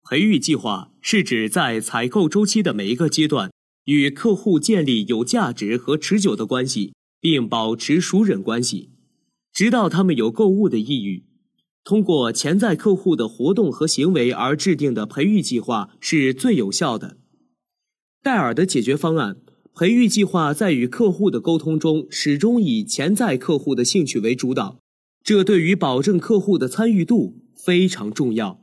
培育计划是指在采购周期的每一个阶段，与客户建立有价值和持久的关系，并保持熟人关系，直到他们有购物的意欲。通过潜在客户的活动和行为而制定的培育计划是最有效的。戴尔的解决方案，培育计划在与客户的沟通中始终以潜在客户的兴趣为主导，这对于保证客户的参与度非常重要。